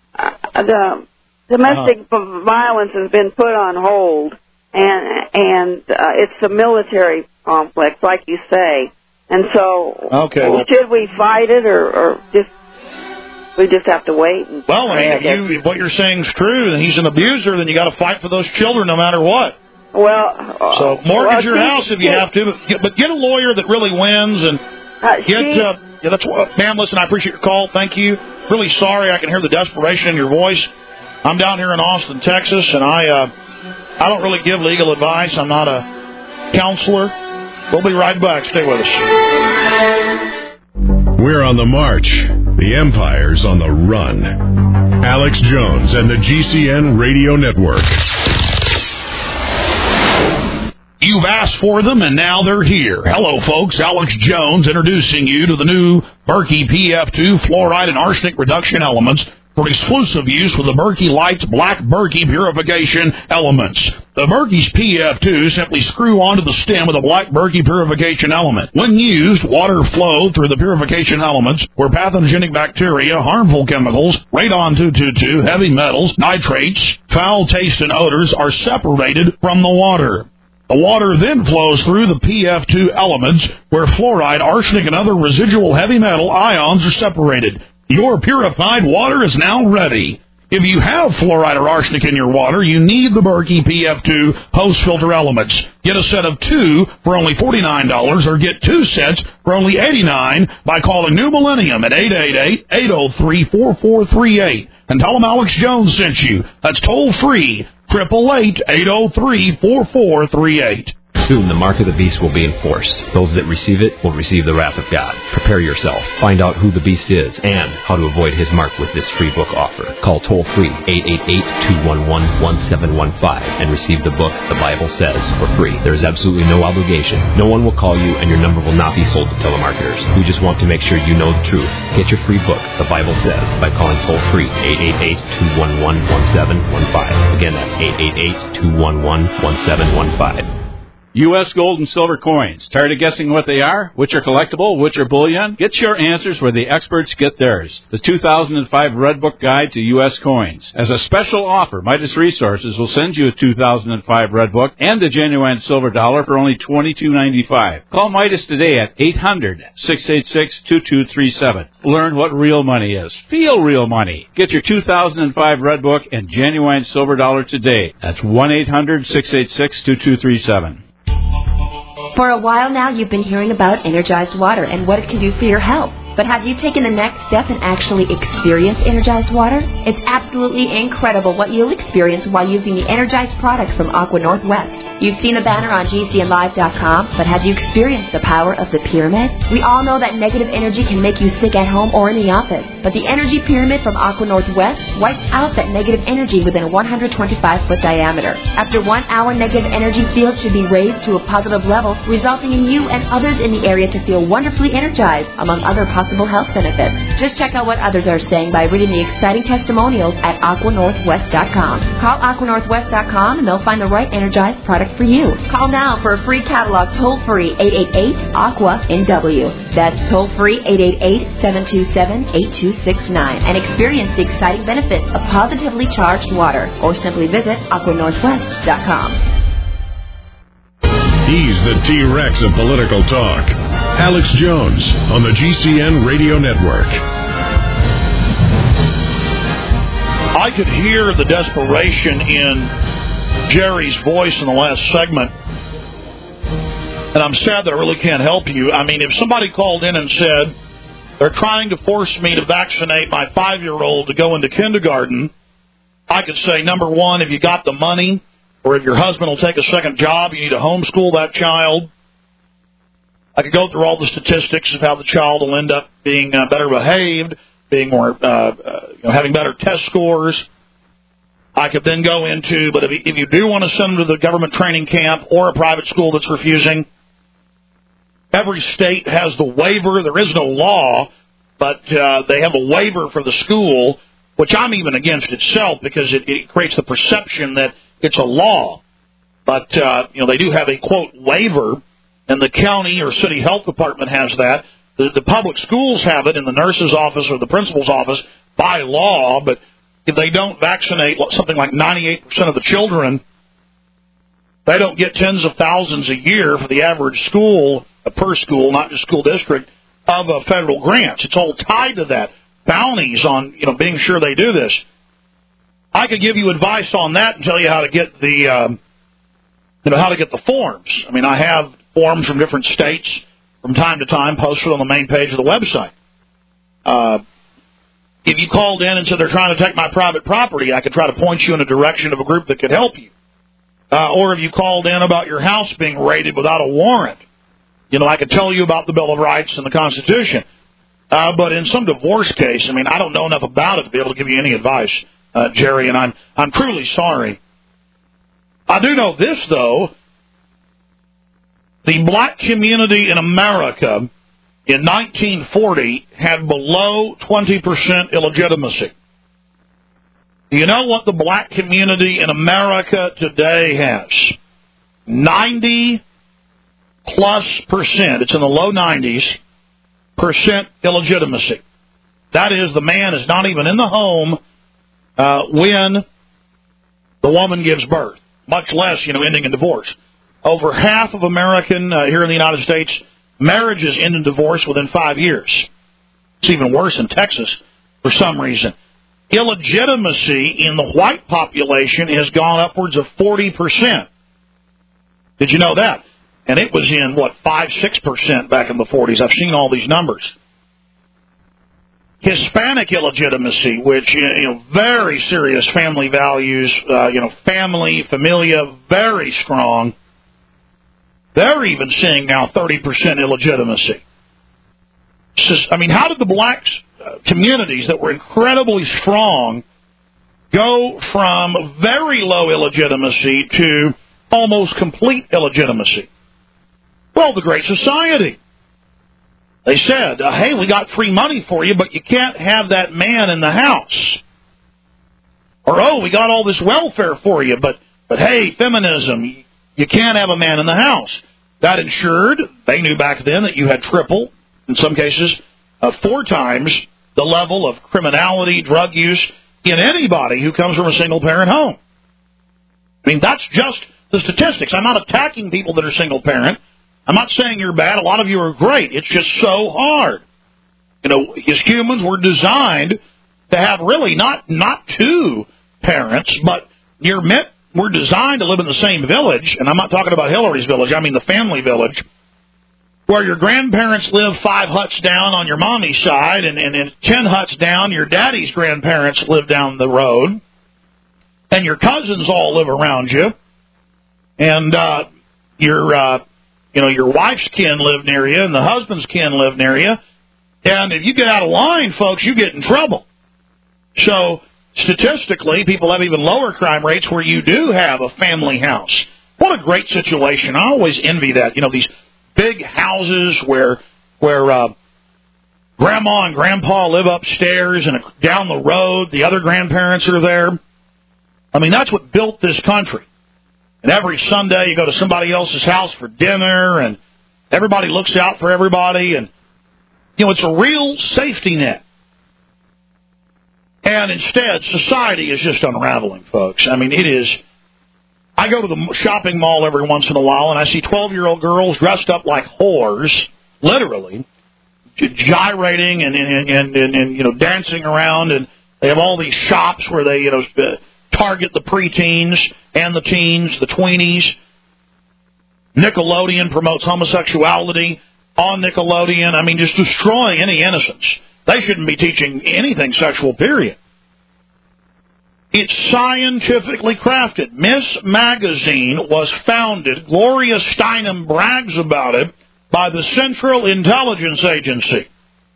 the domestic uh-huh. violence has been put on hold, and and uh, it's a military complex, like you say. And so, okay, well, should we fight it, or, or just we just have to wait? And well, I mean, if you, if what you're saying is true, and he's an abuser, then you got to fight for those children, no matter what. Well, uh, so mortgage well, your house if you have to, but get, but get a lawyer that really wins, and uh, get. She, uh, yeah, that's what, ma'am. Listen, I appreciate your call. Thank you. Really sorry, I can hear the desperation in your voice. I'm down here in Austin, Texas, and I, uh, I don't really give legal advice. I'm not a counselor. We'll be right back. Stay with us. We're on the march. The Empire's on the run. Alex Jones and the G C N Radio Network. You've asked for them, and now they're here. Hello, folks. Alex Jones introducing you to the new Berkey P F two fluoride and arsenic reduction elements for exclusive use with the Berkey Lights Black Berkey Purification Elements. The Berkey's P F two simply screw onto the stem of the Black Berkey Purification Element. When used, water flow through the purification elements where pathogenic bacteria, harmful chemicals, radon two twenty-two, heavy metals, nitrates, foul taste, and odors are separated from the water. The water then flows through the P F two elements where fluoride, arsenic, and other residual heavy metal ions are separated. Your purified water is now ready. If you have fluoride or arsenic in your water, you need the Berkey P F two post-filter elements. Get a set of two for only forty-nine dollars or get two sets for only eighty-nine dollars by calling New Millennium at eight eight eight, eight oh three, four four three eight and tell them Alex Jones sent you. That's toll-free, eight eight eight, eight oh three, four four three eight. Soon the mark of the beast will be enforced. Those that receive it will receive the wrath of God. Prepare yourself. Find out who the beast is and how to avoid his mark with this free book offer. Call toll-free eight eight eight, two one one, one seven one five and receive the book The Bible Says for free. There is absolutely no obligation. No one will call you and your number will not be sold to telemarketers. We just want to make sure you know the truth. Get your free book, The Bible Says, by calling toll-free eight eight eight, two one one, one seven one five. Again, that's eight eight eight, two one one, one seven one five. U S gold and silver coins. Tired of guessing what they are? Which are collectible? Which are bullion? Get your answers where the experts get theirs. The two thousand five Red Book Guide to U S Coins. As a special offer, Midas Resources will send you a two thousand five Red Book and a genuine silver dollar for only twenty-two ninety-five. Call Midas today at eight hundred, six eight six, two two three seven. Learn what real money is. Feel real money. Get your two thousand five Red Book and genuine silver dollar today. That's one eight hundred, six eight six, two two three seven. For a while now, you've been hearing about energized water and what it can do for your health. But have you taken the next step and actually experienced energized water? It's absolutely incredible what you'll experience while using the energized products from Aqua Northwest. You've seen the banner on G C N live dot com, but have you experienced the power of the pyramid? We all know that negative energy can make you sick at home or in the office, but the energy pyramid from Aqua Northwest wipes out that negative energy within a one hundred twenty-five foot diameter. After one hour, negative energy field should be raised to a positive level, resulting in you and others in the area to feel wonderfully energized, among other possible health benefits. Just check out what others are saying by reading the exciting testimonials at aqua northwest dot com. Call aqua northwest dot com and they'll find the right energized product for you. Call now for a free catalog toll-free eight eight eight, aqua N W. That's toll-free eight eight eight, seven two seven, eight two six nine and experience the exciting benefits of positively charged water, or simply visit aqua northwest dot com. He's the T-Rex of political talk. Alex Jones on the G C N Radio Network. I could hear the desperation in Jerry's voice in the last segment, and I'm sad that I really can't help you. I mean, if somebody called in and said, they're trying to force me to vaccinate my five-year-old to go into kindergarten, I could say, number one, if you got the money, or if your husband will take a second job, you need to homeschool that child. I could go through all the statistics of how the child will end up being uh, better behaved, being more, uh, uh, you know, having better test scores. I could then go into, but if you, if you do want to send them to the government training camp or a private school that's refusing, every state has the waiver. There is no law, but uh, they have a waiver for the school, which I'm even against itself because it, it creates the perception that it's a law. But, uh, you know, they do have a, quote, waiver, and the county or city health department has that. The, the public schools have it in the nurse's office or the principal's office by law, but if they don't vaccinate something like ninety-eight percent of the children, they don't get tens of thousands a year for the average school, per school, not just school district, of uh, federal grants. It's all tied to that. Bounties on, you know, being sure they do this. I could give you advice on that and tell you how to get the, um, you know, how to get the forms. I mean, I have forms from different states from time to time posted on the main page of the website. Uh, if you called in and said they're trying to take my private property, I could try to point you in a direction of a group that could help you. Uh, or if you called in about your house being raided without a warrant, you know, I could tell you about the Bill of Rights and the Constitution. Uh, but in some divorce case, I mean, I don't know enough about it to be able to give you any advice, uh, Jerry, and I'm I'm truly sorry. I do know this, though. The black community in America in nineteen forty had below twenty percent illegitimacy. Do you know what the black community in America today has? ninety plus percent. It's in the low nineties percent illegitimacy. That is, the man is not even in the home uh, when the woman gives birth, much less, you know, ending in divorce. Over half of American, uh, here in the United States, marriages end in divorce within five years. It's even worse in Texas for some reason. Illegitimacy in the white population has gone upwards of forty percent. Did you know that? And it was in, what, five, six percent back in the forties. I've seen all these numbers. Hispanic illegitimacy, which, you know, very serious family values, uh, you know, family, familia, very strong. They're even seeing now thirty percent illegitimacy. I mean, how did the black communities that were incredibly strong go from very low illegitimacy to almost complete illegitimacy? Well, the Great Society. They said, uh, hey, we got free money for you, but you can't have that man in the house. Or, oh, we got all this welfare for you, but, but hey, feminism, you can't have a man in the house. That ensured, they knew back then, that you had triple, in some cases, uh, four times the level of criminality, drug use in anybody who comes from a single-parent home. I mean, that's just the statistics. I'm not attacking people that are single-parent. I'm not saying you're bad. A lot of you are great. It's just so hard. You know, as humans, we're designed to have really not not two parents, but you're meant, we're designed to live in the same village. And I'm not talking about Hillary's village. I mean the family village, where your grandparents live five huts down on your mommy's side, and, and, and ten huts down, your daddy's grandparents live down the road, and your cousins all live around you, and uh, your... Uh, You know, your wife's kin live near you, and the husband's kin live near you. And if you get out of line, folks, you get in trouble. So, statistically, people have even lower crime rates where you do have a family house. What a great situation. I always envy that. You know, these big houses where where uh, grandma and grandpa live upstairs, and down the road, the other grandparents are there. I mean, that's what built this country. And every Sunday you go to somebody else's house for dinner, and everybody looks out for everybody. And, you know, it's a real safety net. And instead, society is just unraveling, folks. I mean, it is. I go to the shopping mall every once in a while, and I see twelve-year-old girls dressed up like whores, literally, gyrating and, and, and, and, and, you know, dancing around. And they have all these shops where they, you know, target the preteens and the teens, the tweenies. Nickelodeon promotes homosexuality on Nickelodeon. I mean, just destroying any innocence. They shouldn't be teaching anything sexual, period. It's scientifically crafted. Miss Magazine was founded, Gloria Steinem brags about it, by the Central Intelligence Agency.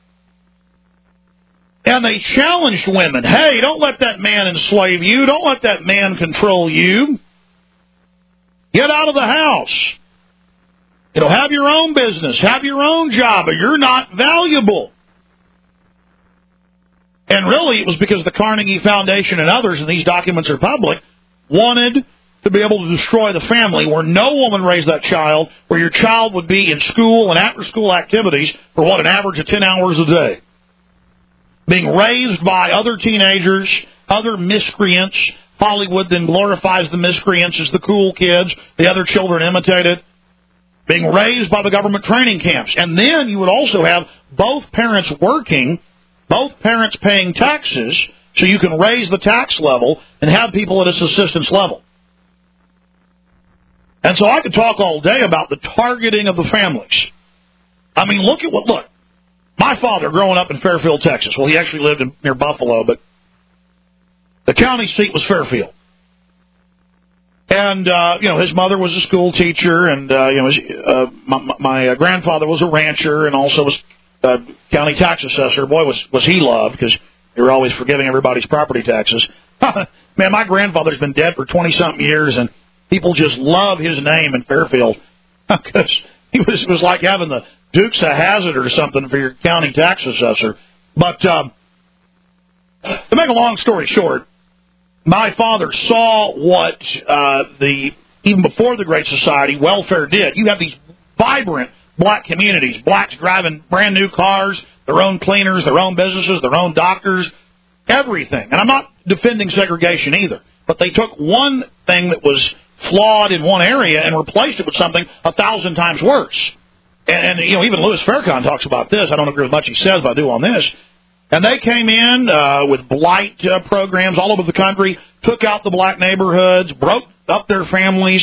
And they challenged women, hey, don't let that man enslave you. Don't let that man control you. Get out of the house. You know, have your own business. Have your own job, or you're not valuable. And really, it was because the Carnegie Foundation and others, and these documents are public, wanted to be able to destroy the family where no woman raised that child, where your child would be in school and after-school activities for, what, an average of ten hours a day. Being raised by other teenagers, other miscreants. Hollywood then glorifies the miscreants as the cool kids. The other children imitate it. Being raised by the government training camps. And then you would also have both parents working, both parents paying taxes, so you can raise the tax level and have people at a subsistence level. And so I could talk all day about the targeting of the families. I mean, look at what, look. My father, growing up in Fairfield, Texas, well, he actually lived in, near Buffalo, but the county seat was Fairfield. And, uh, you know, his mother was a school teacher, and, uh, you know, his, uh, my, my grandfather was a rancher and also was a county tax assessor. Boy, was, was he loved, because they were always forgiving everybody's property taxes. Man, my grandfather's been dead for twenty-something years, and people just love his name in Fairfield, because He was, it was like having the Dukes of Hazzard or something for your county tax assessor. But um, to make a long story short, my father saw what uh, the, even before the Great Society, welfare did. You have these vibrant black communities, blacks driving brand new cars, their own cleaners, their own businesses, their own doctors, everything. And I'm not defending segregation either, but they took one thing that was flawed in one area and replaced it with something a thousand times worse. And, and you know, even Louis Farrakhan talks about this. I don't agree with much he says, but I do on this. And they came in uh, with blight uh, programs all over the country, took out the black neighborhoods, broke up their families.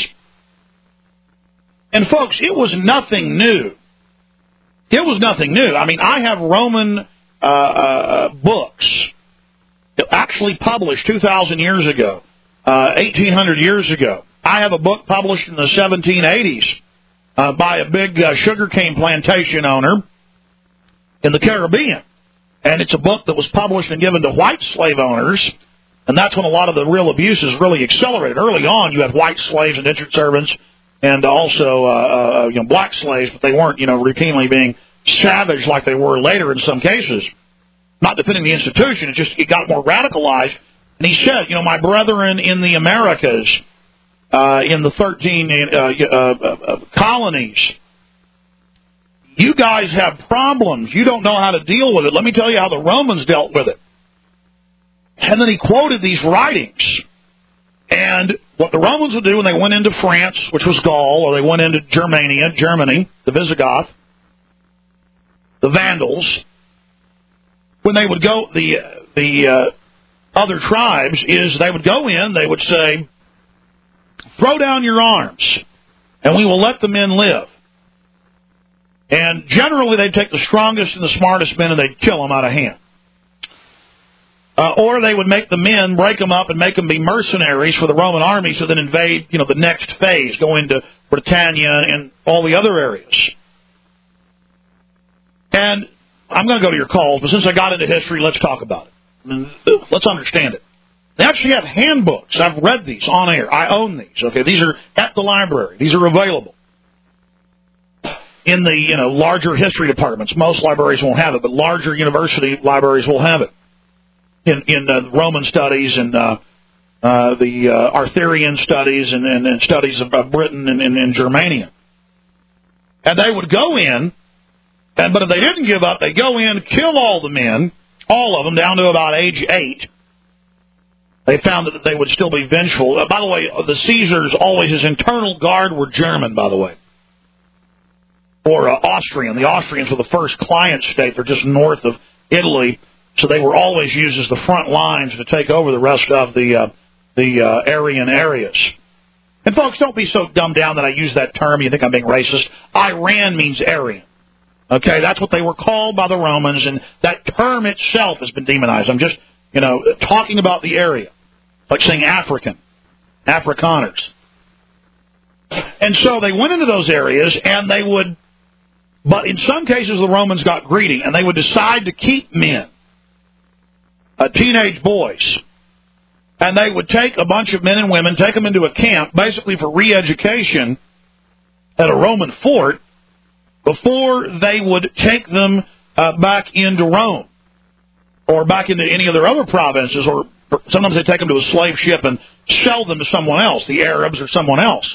And, folks, it was nothing new. It was nothing new. I mean, I have Roman uh, uh, books actually published two thousand years ago, uh, eighteen hundred years ago. I have a book published in the seventeen eighties uh, by a big uh, sugarcane plantation owner in the Caribbean. And it's a book that was published and given to white slave owners, and that's when a lot of the real abuses really accelerated. Early on, you had white slaves, indentured servants, and also uh, uh, you know, black slaves, but they weren't, you know, routinely being savage like they were later in some cases. Not defending the institution, it just it got more radicalized. And he said, you know, my brethren in the Americas, uh, in the thirteen uh, uh, uh, colonies, you guys have problems. You don't know how to deal with it. Let me tell you how the Romans dealt with it. And then he quoted these writings. And what the Romans would do when they went into France, which was Gaul, or they went into Germania, Germany, the Visigoth, the Vandals, when they would go, the the uh, other tribes, is they would go in, they would say, throw down your arms, and we will let the men live. And generally, they'd take the strongest and the smartest men, and they'd kill them out of hand. Uh, or they would make the men, break them up, and make them be mercenaries for the Roman army, so then invade, you know, the next phase, go into Britannia and all the other areas. And I'm going to go to your calls, but since I got into history, let's talk about it. Let's understand it. They actually have handbooks. I've read these on air. I own these. Okay, these are at the library. These are available in the, you know, larger history departments. Most libraries won't have it, but larger university libraries will have it. In in uh, Roman studies and uh, uh, the uh, Arthurian studies and, and, and studies of uh, Britain and, and, and Germania. And they would go in, and but if they didn't give up, they'd go in, kill all the men, all of them, down to about age eight. They found that they would still be vengeful. Uh, by the way, the Caesars, always, his internal guard were German, by the way. Or uh, Austrian. The Austrians were the first client state. They're just north of Italy. So they were always used as the front lines to take over the rest of the uh, the uh, Aryan areas. And folks, don't be so dumbed down that I use that term. You think I'm being racist. Iran means Aryan. Okay, that's what they were called by the Romans, and that term itself has been demonized. I'm just, you know, talking about the area, like saying African, Afrikaners. And so they went into those areas, and they would, but in some cases the Romans got greedy, and they would decide to keep men. Uh, teenage boys, and they would take a bunch of men and women, take them into a camp, basically for re-education at a Roman fort, before they would take them uh, back into Rome, or back into any of their other provinces, or sometimes they'd take them to a slave ship and sell them to someone else, the Arabs or someone else.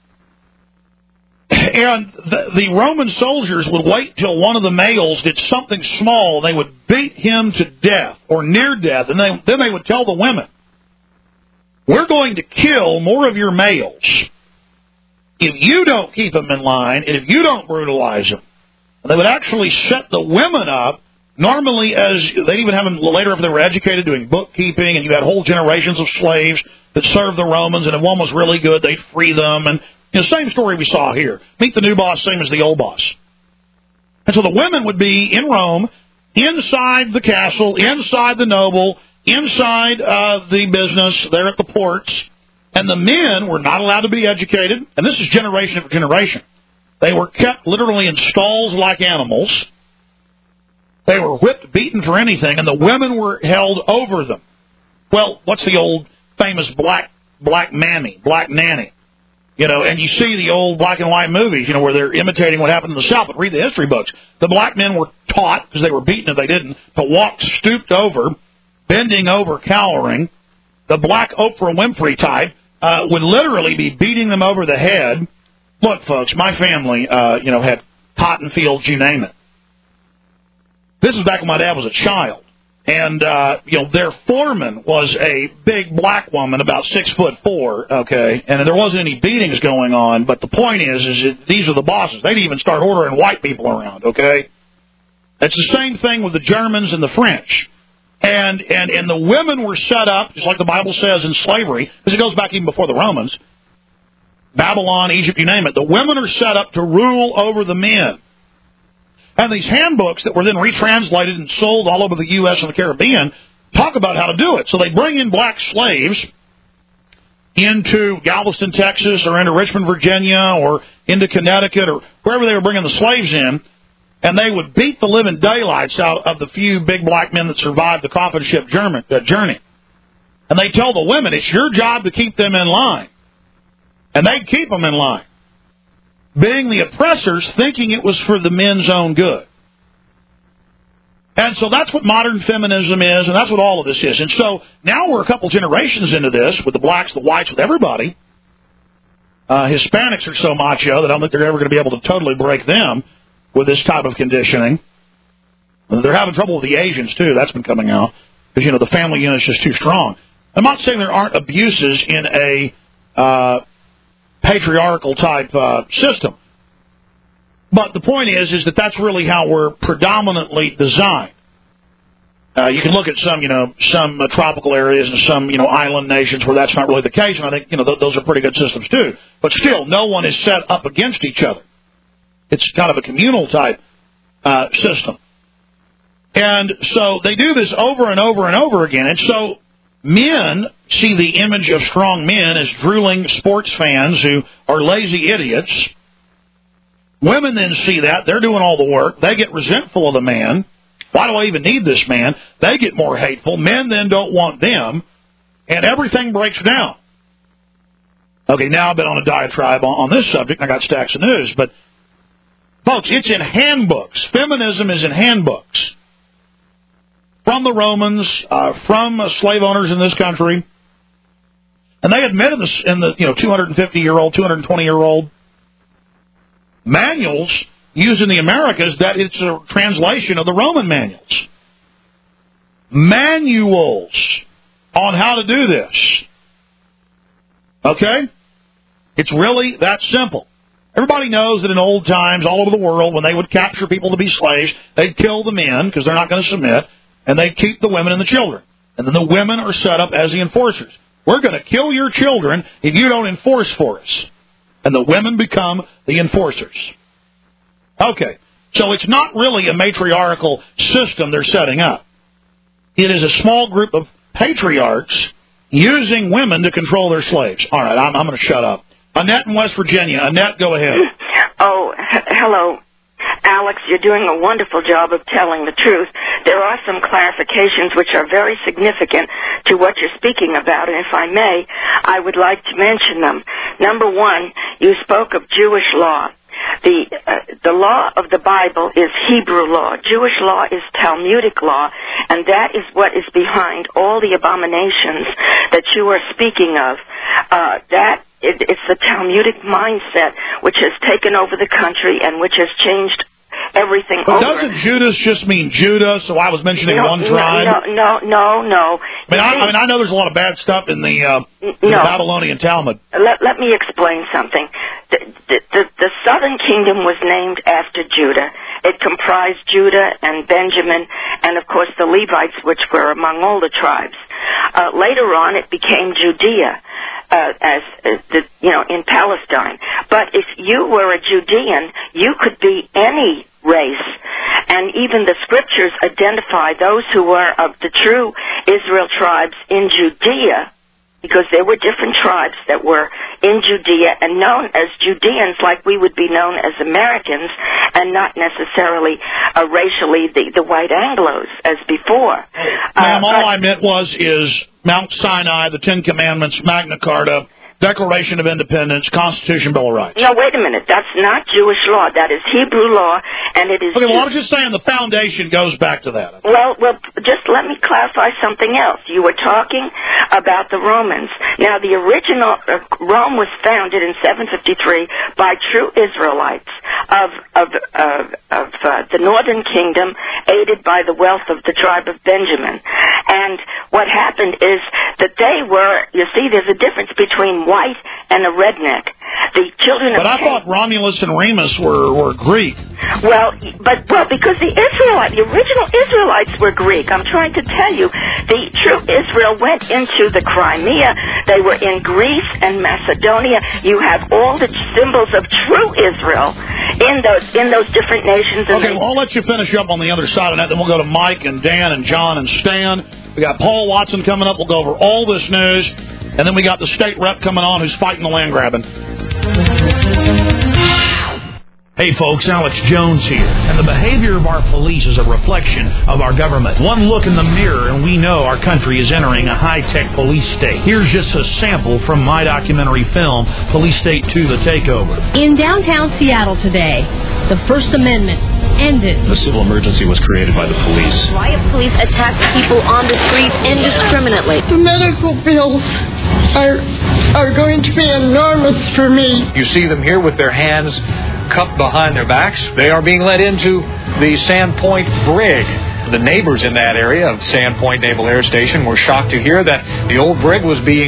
And the, the Roman soldiers would wait till one of the males did something small. They would beat him to death or near death. And they, then they would tell the women, we're going to kill more of your males if you don't keep them in line and if you don't brutalize them. And they would actually set the women up, normally as, they'd even have them later if they were educated doing bookkeeping, and you had whole generations of slaves that served the Romans, and if one was really good, they'd free them. And you know, same story we saw here. Meet the new boss, same as the old boss. And so the women would be in Rome, inside the castle, inside the noble, inside uh, the business, there at the ports. And the men were not allowed to be educated. And this is generation after generation. They were kept literally in stalls like animals. They were whipped, beaten for anything, and the women were held over them. Well, what's the old famous black black mammy, black nanny? You know, and you see the old black and white movies, you know, where they're imitating what happened in the South. But read the history books. The black men were taught, because they were beaten if they didn't, to walk stooped over, bending over, cowering. The black Oprah Winfrey type uh, would literally be beating them over the head. Look, folks, my family, uh, you know, had cotton fields, you name it. This is back when my dad was a child. And, uh, you know, their foreman was a big black woman, about six foot four, okay, and there wasn't any beatings going on, but the point is, is that these are the bosses. They'd even start ordering white people around, okay? It's the same thing with the Germans and the French. And, and, and the women were set up, just like the Bible says, in slavery, because it goes back even before the Romans, Babylon, Egypt, you name it. The women are set up to rule over the men. And these handbooks that were then retranslated and sold all over the U S and the Caribbean talk about how to do it. So they bring in black slaves into Galveston, Texas, or into Richmond, Virginia, or into Connecticut, or wherever they were bringing the slaves in, and they would beat the living daylights out of the few big black men that survived the coffin ship journey. And they tell the women, it's your job to keep them in line. And they'd keep them in line, being the oppressors, thinking it was for the men's own good. And so that's what modern feminism is, and that's what all of this is. And so now we're a couple generations into this, with the blacks, the whites, with everybody. Uh, Hispanics are so macho that I don't think they're ever going to be able to totally break them with this type of conditioning. They're having trouble with the Asians, too. That's been coming out, because, you know, the family unit's just too strong. I'm not saying there aren't abuses in a uh, patriarchal type uh, system. But the point is, is that that's really how we're predominantly designed. Uh, you can look at some, you know, some uh, tropical areas and some, you know, island nations where that's not really the case, and I think, you know, th- those are pretty good systems too. But still, no one is set up against each other. It's kind of a communal type uh, system. And so they do this over and over and over again. And so men see the image of strong men as drooling sports fans who are lazy idiots. Women then see that. They're doing all the work. They get resentful of the man. Why do I even need this man? They get more hateful. Men then don't want them. And everything breaks down. Okay, now I've been on a diatribe on, on this subject, and I got stacks of news. But, folks, it's in handbooks. Feminism is in handbooks. From the Romans, uh, from uh, slave owners in this country. And they admit in the, in the you know, two hundred fifty-year-old, two hundred twenty-year-old manuals used in the Americas that it's a translation of the Roman manuals. Manuals on how to do this. Okay? It's really that simple. Everybody knows that in old times, all over the world, when they would capture people to be slaves, they'd kill the men because they're not going to submit, and they'd keep the women and the children. And then the women are set up as the enforcers. We're going to kill your children if you don't enforce for us. And the women become the enforcers. Okay, so it's not really a matriarchal system they're setting up. It is a small group of patriarchs using women to control their slaves. All right, I'm, I'm going to shut up. Annette in West Virginia. Annette, go ahead. Oh, h- hello. Alex, you're doing a wonderful job of telling the truth. There are some clarifications which are very significant to what you're speaking about, and if I may, I would like to mention them. Number one, you spoke of Jewish law. The uh, the law of the Bible is Hebrew law. Jewish law is Talmudic law, and that is what is behind all the abominations that you are speaking of. Uh, that it, it's the Talmudic mindset which has taken over the country and which has changed everything but over. Doesn't Judas just mean Judah? So I was mentioning no, one tribe. No, no, no, no. I mean, I, I mean, I know there's a lot of bad stuff in the, uh, in no. the Babylonian Talmud. Let, let me explain something. The, the, the, the southern kingdom was named after Judah. It comprised Judah and Benjamin, and of course the Levites, which were among all the tribes. Uh, later on, it became Judea. Uh, as, as the, you know, in Palestine. But if you were a Judean, you could be any race. And even the scriptures identify those who were of the true Israel tribes in Judea, because there were different tribes that were in Judea and known as Judeans, like we would be known as Americans, and not necessarily uh, racially the, the white Anglos as before. Ma'am, uh, all I meant was is Mount Sinai, the Ten Commandments, Magna Carta, Declaration of Independence, Constitution, Bill of Rights. No, wait a minute. That's not Jewish law. That is Hebrew law, and it is... Okay, well, I was just saying the foundation goes back to that. Well, well, just let me clarify something else. You were talking about the Romans. Now, the original uh, Rome was founded in seven fifty-three by true Israelites of of of, of uh, the Northern Kingdom, aided by the wealth of the tribe of Benjamin. And what happened is that they were, you see, there's a difference between white and a redneck. The children but of I Cain, thought Romulus and Remus were, were Greek. Well, but well, because the Israelite, the original Israelites were Greek. I'm trying to tell you, the true Israel went into the Crimea. They were in Greece and Macedonia. You have all the symbols of true Israel in those in those different nations. And okay, well, I'll let you finish up on the other side of that. Then we'll go to Mike and Dan and John and Stan. We got Paul Watson coming up. We'll go over all this news. And then we got the state rep coming on who's fighting the land grabbing. Hey folks, Alex Jones here, and the behavior of our police is a reflection of our government. One look in the mirror and we know our country is entering a high-tech police state. Here's just a sample from my documentary film, Police State two, The Takeover. In downtown Seattle today, the First Amendment ended. The civil emergency was created by the police. Riot police attacked people on the streets indiscriminately. The medical bills are, are going to be enormous for me. You see them here with their hands cupped behind their backs. They are being led into the Sandpoint Brig. The neighbors in that area of Sandpoint Naval Air Station were shocked to hear that the old brig was being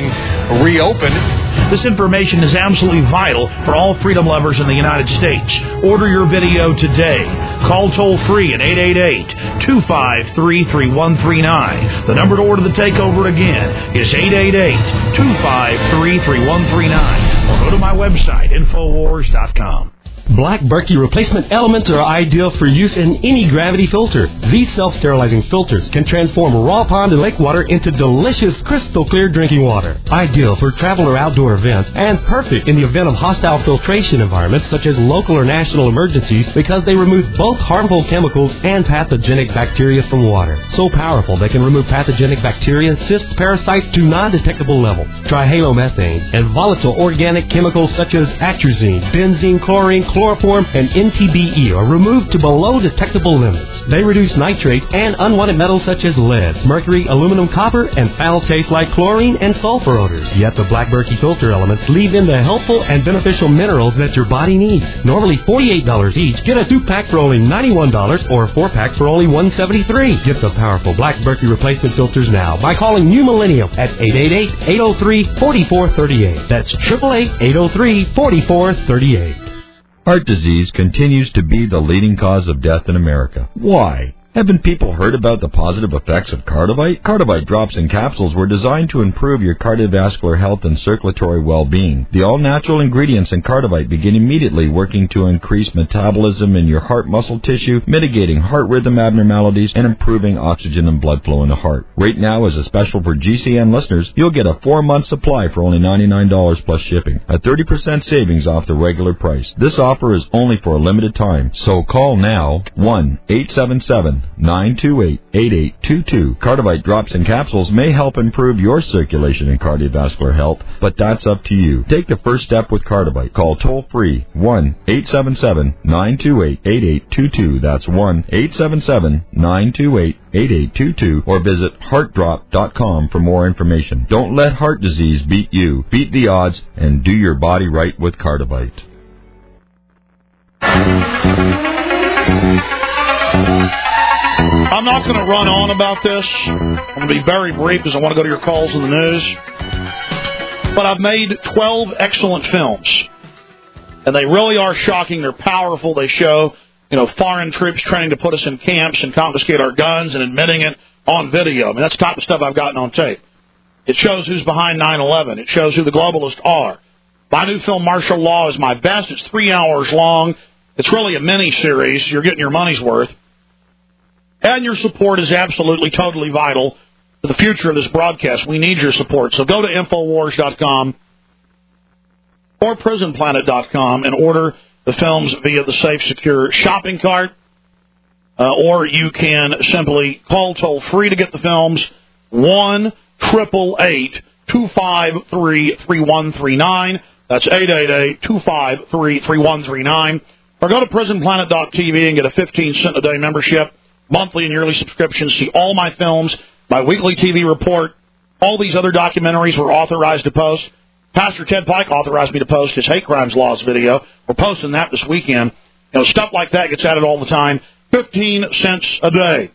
reopened. This information is absolutely vital for all freedom lovers in the United States. Order your video today. Call toll-free at eight eight eight, two five three, three one three nine. The number to order the takeover again is eight eight eight, two five three, three one three nine. Or go to my website, infowars dot com. Black Berkey replacement elements are ideal for use in any gravity filter. These self-sterilizing filters can transform raw pond and lake water into delicious, crystal clear drinking water. Ideal for travel or outdoor events, and perfect in the event of hostile filtration environments such as local or national emergencies because they remove both harmful chemicals and pathogenic bacteria from water. So powerful they can remove pathogenic bacteria, cysts, parasites to non-detectable levels. Trihalomethanes and volatile organic chemicals such as atrazine, benzene, chlorine, chloroform, and N T B E are removed to below detectable limits. They reduce nitrates and unwanted metals such as lead, mercury, aluminum, copper, and foul taste like chlorine and sulfur odors. Yet the Black Berkey filter elements leave in the helpful and beneficial minerals that your body needs. Normally forty-eight dollars each, get a two-pack for only ninety-one dollars or a four-pack for only one hundred seventy-three dollars. Get the powerful Black Berkey replacement filters now by calling New Millennium at eight eight eight, eight oh three, four four three eight. That's eight eight eight, eight oh three, four four three eight. Heart disease continues to be the leading cause of death in America. Why? Haven't people heard about the positive effects of Cardivite? Cardivite drops and capsules were designed to improve your cardiovascular health and circulatory well-being. The all-natural ingredients in Cardivite begin immediately working to increase metabolism in your heart muscle tissue, mitigating heart rhythm abnormalities, and improving oxygen and blood flow in the heart. Right now, as a special for G C N listeners, you'll get a four-month supply for only ninety-nine dollars plus shipping, a thirty percent savings off the regular price. This offer is only for a limited time, so call now, one eight seven seven, nine two eight, eight eight two two. Cardivite drops and capsules may help improve your circulation and cardiovascular health, but that's up to you. Take the first step with Cardivite. Call toll-free one eight seven seven, nine two eight, eight eight two two. That's one eight seven seven, nine two eight, eight eight two two. Or visit heart drop dot com for more information. Don't let heart disease beat you. Beat the odds and do your body right with Cardivite. I'm not going to run on about this. I'm going to be very brief because I want to go to your calls in the news. But I've made twelve excellent films. And they really are shocking. They're powerful. They show, you know, foreign troops training to put us in camps and confiscate our guns and admitting it on video. I mean, that's the type of stuff I've gotten on tape. It shows who's behind nine eleven. It shows who the globalists are. My new film, Martial Law, is my best. It's three hours long. It's really a mini-series. You're getting your money's worth. And your support is absolutely, totally vital to the future of this broadcast. We need your support. So go to infowars dot com or prison planet dot com and order the films via the safe, secure shopping cart. Uh, or you can simply call toll-free to get the films, one eight eight eight, two five three, three one three nine. That's eight eight eight, two five three, three one three nine. Or go to prison planet dot t v and get a fifteen cent a day membership, monthly and yearly subscriptions. See all my films, my weekly T V report, all these other documentaries we're authorized to post. Pastor Ted Pike authorized me to post his hate crimes laws video. We're posting that this weekend. You know, stuff like that gets added all the time. fifteen cents a day.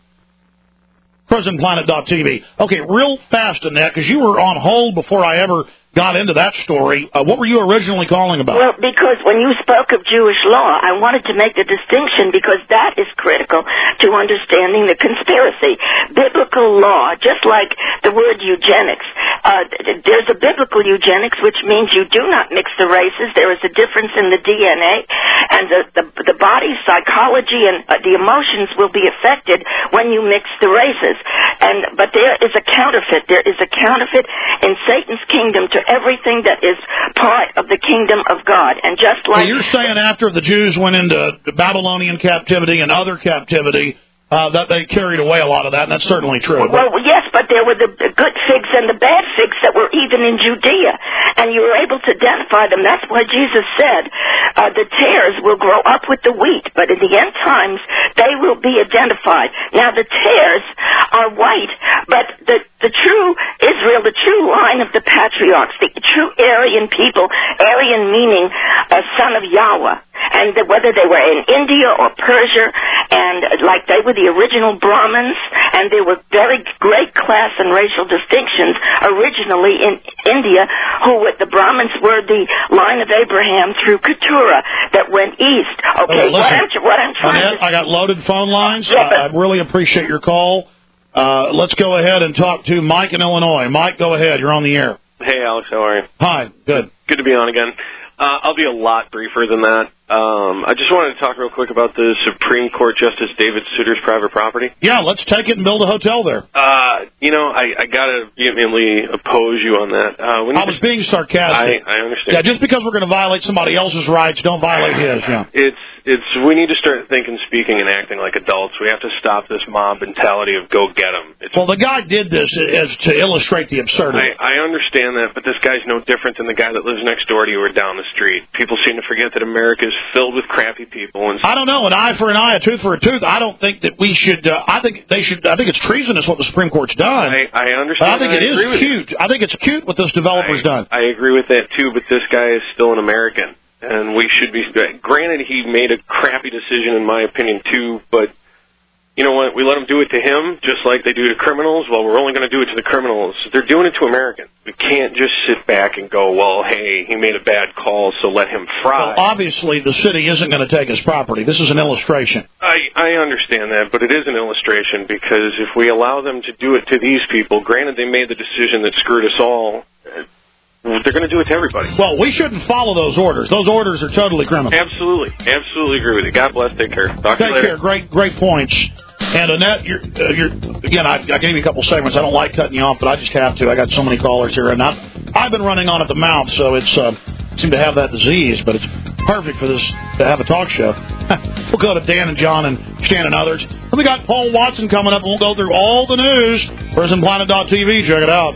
prison planet dot t v. Okay, real fast, Annette, because you were on hold before I ever got into that story. Uh, what were you originally calling about? Well, because when you spoke of Jewish law, I wanted to make the distinction because that is critical to understanding the conspiracy. Biblical law, just like the word eugenics, uh, there's a biblical eugenics, which means you do not mix the races. There is a difference in the D N A, and the, the, the body's psychology and uh, the emotions will be affected when you mix the races. And But there is a counterfeit. There is a counterfeit in Satan's kingdom to everything that is part of the kingdom of God. And just like... So you're saying after the Jews went into Babylonian captivity and other captivity, uh, that they carried away a lot of that, and that's certainly true. Well, well, yes, but there were the, the good figs and the bad figs that were even in Judea, and you were able to identify them. That's why Jesus said uh, the tares will grow up with the wheat, but in the end times, they will be identified. Now, the tares are white, but the, the true Israel, the true line of the patriarchs, the true Aryan people, Aryan meaning a son of Yahweh, and the, whether they were in India or Persia, and like they were the original Brahmins, and there were very great class and racial distinctions originally in India, who the Brahmins were the line of Abraham through Keturah that went east. Okay, oh, what, I'm, what I'm trying Annette, to... I got loaded phone lines. Yeah, but, I really appreciate your call. Uh, let's go ahead and talk to Mike in Illinois. Mike, go ahead. You're on the air. Hey, Alex. How are you? Hi. Good. Good to be on again. Uh, I'll be a lot briefer than that. Um, I just wanted to talk real quick about the Supreme Court Justice David Souter's private property. Yeah, let's take it and build a hotel there. Uh, you know, I, I got to vehemently oppose you on that. Uh, when I was being sarcastic. I, I understand. Yeah, just because we're going to violate somebody else's rights, don't violate his. Yeah. It's it's we need to start thinking, speaking, and acting like adults. We have to stop this mob mentality of go get them. It's, well, the guy did this as to illustrate the absurdity. I, I understand that, but this guy's no different than the guy that lives next door to you or down the street. People seem to forget that America is filled with crappy people. And I don't know, an eye for an eye, a tooth for a tooth. I don't think that we should. Uh, I think they should. I think it's treasonous what the Supreme Court's done. I, I understand. But I think I it is cute. I think it's cute what this developer's I, done. I agree with that too. But this guy is still an American, and we should be. Granted, he made a crappy decision, in my opinion, too. But you know what? We let them do it to him, just like they do to criminals. Well, we're only going to do it to the criminals. They're doing it to Americans. We can't just sit back and go, well, hey, he made a bad call, so let him fry. Well, obviously, the city isn't going to take his property. This is an illustration. I, I understand that, but it is an illustration because if we allow them to do it to these people, granted they made the decision that screwed us all, they're going to do it to everybody. Well, we shouldn't follow those orders. Those orders are totally criminal. Absolutely. Absolutely agree with you. God bless. Take care. Talk to you later. Take care. Great, great points. And Annette, you're, uh, you're again, I, I gave you a couple segments. I don't like cutting you off, but I just have to. I got so many callers here, and I've, I've been running on at the mouth, so it's uh, seem to have that disease, but it's perfect for this to have a talk show. We'll go to Dan and John and Stan and others. And we got Paul Watson coming up, and we'll go through all the news. prison planet dot t v. Check it out.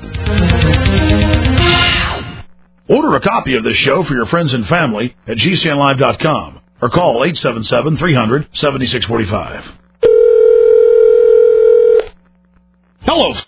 Order a copy of this show for your friends and family at G C N live dot com or call eight seven seven, three hundred, seventy-six forty-five. Hello.